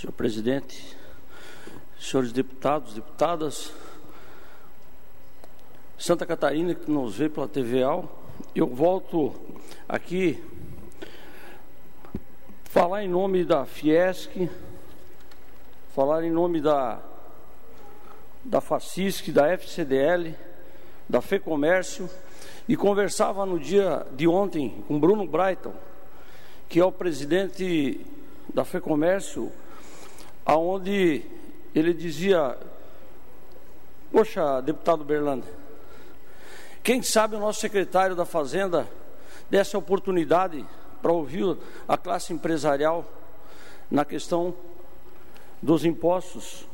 Senhor presidente, senhores deputados, deputadas, Santa Catarina que nos vê pela TVAL, eu volto aqui falar em nome da Fiesc, falar em nome da FACISC, da FCDL, da FEComércio, e conversava no dia de ontem com Bruno Brighton, que é o presidente da FEComércio, aonde ele dizia: poxa, deputado Berlanda, quem sabe o nosso secretário da Fazenda desse a oportunidade para ouvir a classe empresarial na questão dos impostos.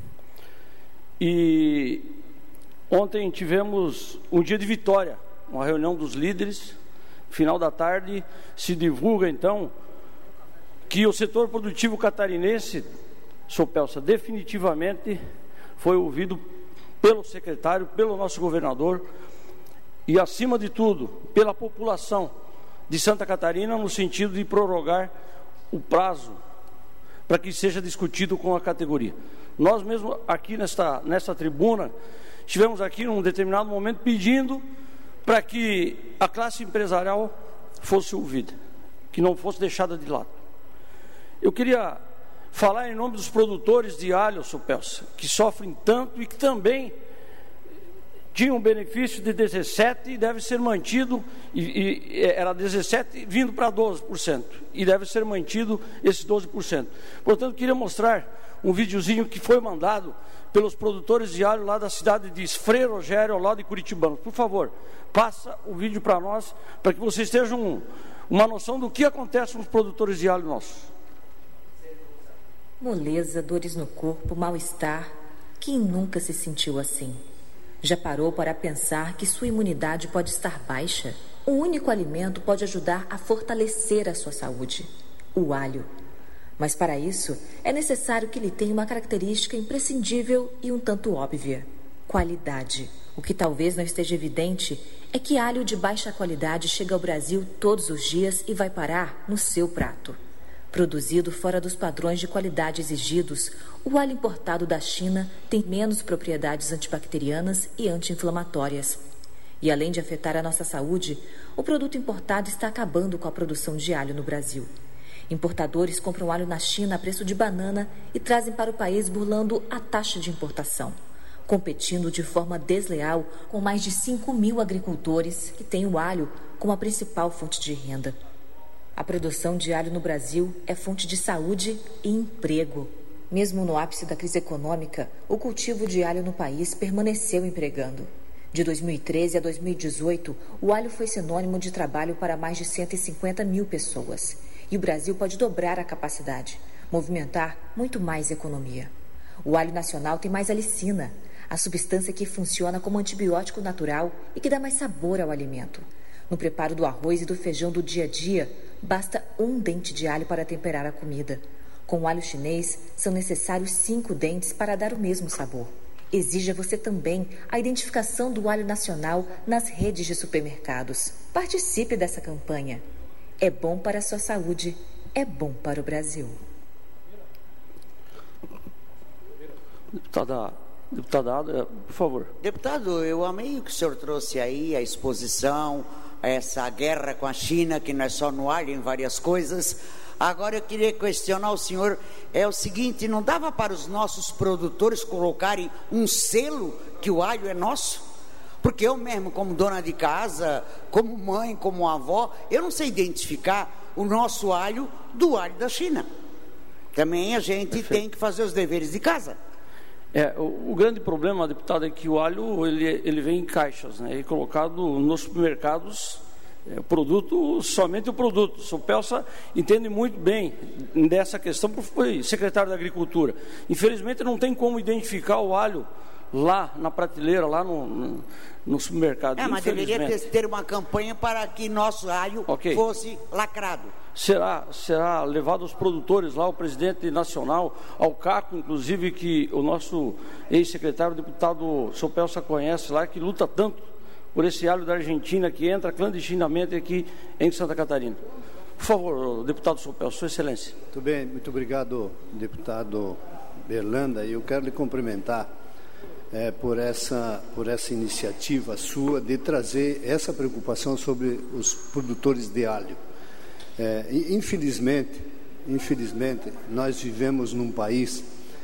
E ontem tivemos um dia de vitória, uma reunião dos líderes. Final da tarde se divulga então que o setor produtivo catarinense, Sopelsa, definitivamente foi ouvido pelo secretário, pelo nosso governador e, acima de tudo, pela população de Santa Catarina, no sentido de prorrogar o prazo para que seja discutido com a categoria. Nós mesmo aqui nesta tribuna estivemos aqui num determinado momento pedindo para que a classe empresarial fosse ouvida, que não fosse deixada de lado. Eu queria falar em nome dos produtores de alho, Sopelsa, que sofrem tanto e que também tinham um benefício de 17% e deve ser mantido, era 17% vindo para 12%, e deve ser mantido esses 12%. Portanto, queria mostrar um videozinho que foi mandado pelos produtores de alho lá da cidade de Frei Rogério, ao lado de Curitibano. Por favor, passa o vídeo para nós, para que vocês tenham uma noção do que acontece com os produtores de alho nossos. Moleza, dores no corpo, mal-estar. Quem nunca se sentiu assim? Já parou para pensar que sua imunidade pode estar baixa? Um único alimento pode ajudar a fortalecer a sua saúde: o alho. Mas para isso, é necessário que ele tenha uma característica imprescindível e um tanto óbvia: qualidade. O que talvez não esteja evidente é que alho de baixa qualidade chega ao Brasil todos os dias e vai parar no seu prato. Produzido fora dos padrões de qualidade exigidos, o alho importado da China tem menos propriedades antibacterianas e anti-inflamatórias. E além de afetar a nossa saúde, o produto importado está acabando com a produção de alho no Brasil. Importadores compram alho na China a preço de banana e trazem para o país burlando a taxa de importação, competindo de forma desleal com mais de 5.000 agricultores que têm o alho como a principal fonte de renda. A produção de alho no Brasil é fonte de saúde e emprego. Mesmo no ápice da crise econômica, o cultivo de alho no país permaneceu empregando. De 2013 a 2018, o alho foi sinônimo de trabalho para mais de 150 mil pessoas. E o Brasil pode dobrar a capacidade, movimentar muito mais economia. O alho nacional tem mais alicina, a substância que funciona como antibiótico natural e que dá mais sabor ao alimento. No preparo do arroz e do feijão do dia a dia, basta um dente de alho para temperar a comida. Com o alho chinês, são necessários 5 dentes para dar o mesmo sabor. Exija você também a identificação do alho nacional nas redes de supermercados. Participe dessa campanha. É bom para a sua saúde, é bom para o Brasil. Deputada Ada, por favor. Deputado, eu amei o que o senhor trouxe aí, a exposição, essa guerra com a China, que não é só no alho, em várias coisas. Agora eu queria questionar o senhor, é o seguinte, não dava para os nossos produtores colocarem um selo que o alho é nosso? Porque eu mesmo, como dona de casa, como mãe, como avó, eu não sei identificar o nosso alho do alho da China. Também a gente tem que fazer os deveres de casa. O grande problema, deputado, é que o alho ele vem em caixas, né? E colocado nos supermercados, somente o produto. O Sopelsa entende muito bem dessa questão, porque foi secretário da Agricultura. Infelizmente não tem como identificar o alho lá na prateleira, lá no supermercado. Mas deveria ter uma campanha para que nosso alho fosse lacrado. Será levado aos produtores lá, o presidente nacional, ao CACO, inclusive, que o nosso ex-secretário, o deputado Sopelsa, conhece lá, que luta tanto por esse alho da Argentina que entra clandestinamente aqui em Santa Catarina. Por favor, deputado Sopel, Sua Excelência. Muito bem, muito obrigado, deputado Berlanda. E eu quero lhe cumprimentar por essa iniciativa sua de trazer essa preocupação sobre os produtores de alho. Infelizmente, nós vivemos num país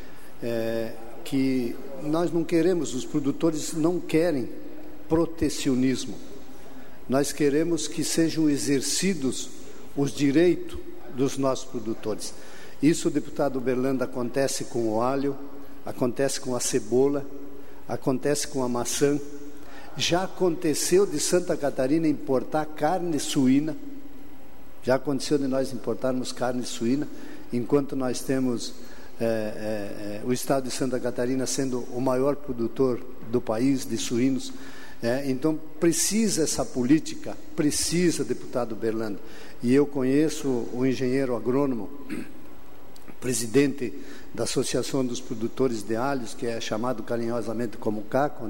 que nós não queremos, os produtores não querem protecionismo. Nós queremos que sejam exercidos os direitos dos nossos produtores. Isso, deputado Berlanda, acontece com o alho, acontece com a cebola, acontece com a maçã. Já aconteceu de Santa Catarina importar carne suína. Já aconteceu de nós importarmos carne suína, enquanto nós temos o estado de Santa Catarina sendo o maior produtor do país de suínos. Então, precisa essa política, precisa, deputado Berlanda. E eu conheço o engenheiro agrônomo, presidente da Associação dos Produtores de Alhos, que é chamado carinhosamente como Caco,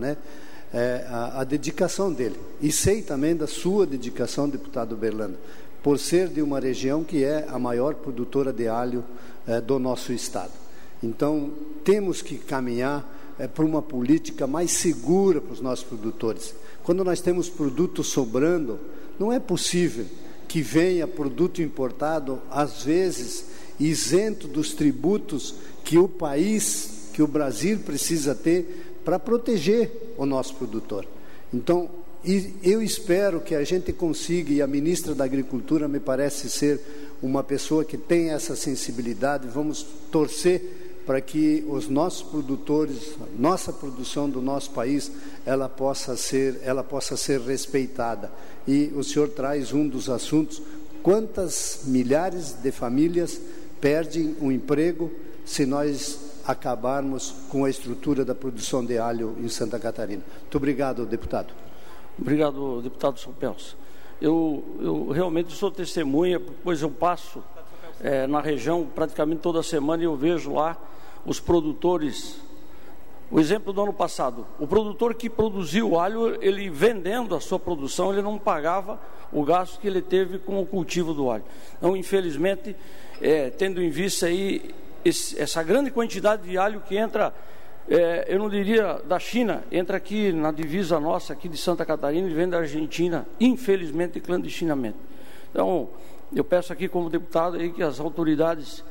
a dedicação dele. E sei também da sua dedicação, deputado Berlanda, por ser de uma região que é a maior produtora de alho do nosso estado. Então, temos que caminhar para uma política mais segura para os nossos produtores. Quando nós temos produto sobrando, não é possível que venha produto importado, às vezes isento dos tributos que o país, que o Brasil precisa ter para proteger o nosso produtor. Então, eu espero que a gente consiga, e a ministra da Agricultura me parece ser uma pessoa que tem essa sensibilidade, vamos torcer para que os nossos produtores, nossa produção do nosso país, ela possa ser respeitada. E o senhor traz um dos assuntos: quantas milhares de famílias perdem o emprego se nós acabarmos com a estrutura da produção de alho em Santa Catarina. Muito obrigado, deputado. Obrigado, deputado Sopel. Eu realmente sou testemunha, pois eu passo na região praticamente toda semana e eu vejo lá os produtores. O exemplo do ano passado, o produtor que produziu o alho, ele vendendo a sua produção, ele não pagava o gasto que ele teve com o cultivo do alho. Então, infelizmente, tendo em vista aí essa grande quantidade de alho que entra, eu não diria da China, entra aqui na divisa nossa, aqui de Santa Catarina, e vem da Argentina, infelizmente, clandestinamente. Então, eu peço aqui como deputado aí que as autoridades,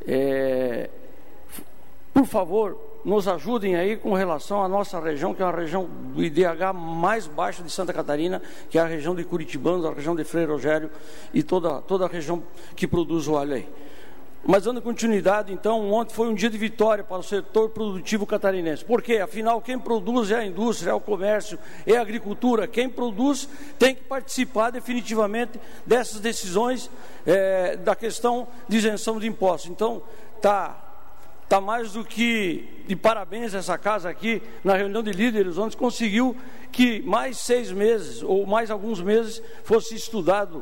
por favor, nos ajudem aí com relação à nossa região, que é uma região do IDH mais baixo de Santa Catarina, que é a região de Curitibanos, a região de Frei Rogério e toda a região que produz o alho aí. Mas dando continuidade, então, ontem foi um dia de vitória para o setor produtivo catarinense. Por quê? Afinal, quem produz é a indústria, é o comércio, é a agricultura. Quem produz tem que participar definitivamente dessas decisões da questão de isenção de impostos. Então, está mais do que de parabéns essa casa aqui, na reunião de líderes, onde conseguiu que mais 6 meses, ou mais alguns meses, fosse estudado,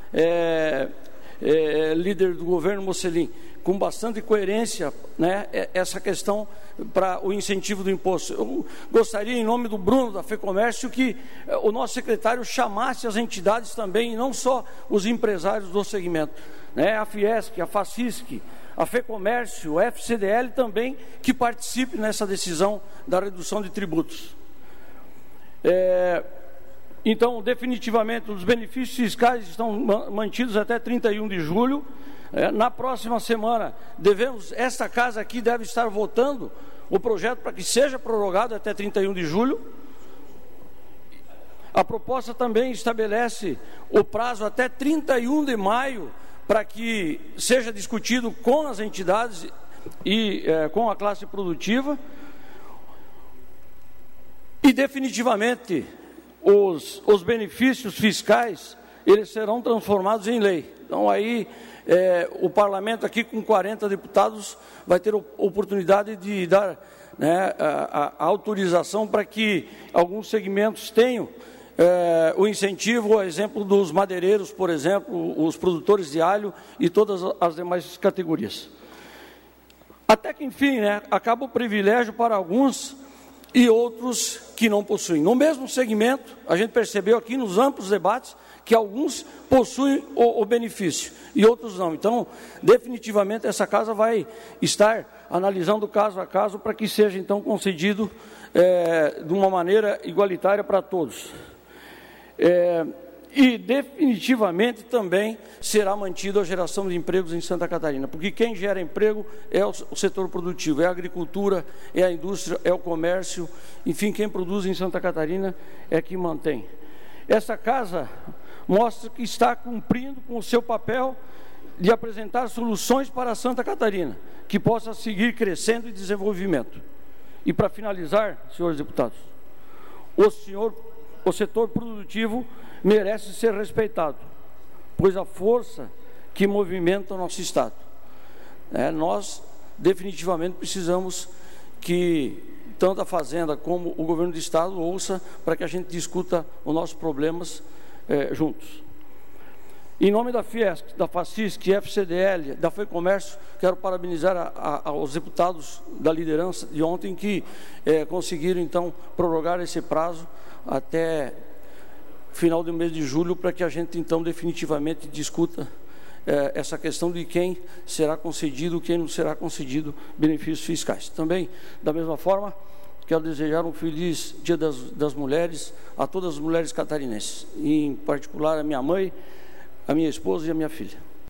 líder do governo Mocelin, com bastante coerência, essa questão para o incentivo do imposto. Eu gostaria, em nome do Bruno, da FEComércio, que o nosso secretário chamasse as entidades também, e não só os empresários do segmento, a Fiesc, a Facisc, a FEComércio, o FCDL também, que participe nessa decisão da redução de tributos. Então, definitivamente, os benefícios fiscais estão mantidos até 31 de julho. Na próxima semana, esta casa aqui deve estar votando o projeto para que seja prorrogado até 31 de julho. A proposta também estabelece o prazo até 31 de maio para que seja discutido com as entidades e com a classe produtiva. E definitivamente os benefícios fiscais, eles serão transformados em lei. Então aí o parlamento aqui com 40 deputados vai ter oportunidade de dar a autorização para que alguns segmentos tenham o incentivo, a exemplo dos madeireiros, por exemplo, os produtores de alho e todas as demais categorias. Até que, enfim, acaba o privilégio para alguns e outros que não possuem. No mesmo segmento, a gente percebeu aqui nos amplos debates que alguns possuem o benefício e outros não. Então, definitivamente, essa casa vai estar analisando caso a caso para que seja, então, concedido de uma maneira igualitária para todos. E definitivamente também será mantida a geração de empregos em Santa Catarina, porque quem gera emprego é o setor produtivo, é a agricultura, é a indústria, é o comércio, enfim, quem produz em Santa Catarina é que mantém. Essa casa mostra que está cumprindo com o seu papel de apresentar soluções para Santa Catarina, que possa seguir crescendo e desenvolvimento. E para finalizar, senhores deputados, o setor produtivo merece ser respeitado, pois a força que movimenta o nosso Estado. Nós definitivamente precisamos que tanto a Fazenda como o Governo do Estado ouça para que a gente discuta os nossos problemas juntos. Em nome da Fiesc, da FACISC, FCDL, da FEComércio, quero parabenizar aos deputados da liderança de ontem que conseguiram, então, prorrogar esse prazo até final do mês de julho, para que a gente, então, definitivamente discuta essa questão de quem será concedido, quem não será concedido benefícios fiscais. Também, da mesma forma, quero desejar um feliz Dia das Mulheres a todas as mulheres catarinenses, e em particular a minha mãe, a minha esposa e a minha filha.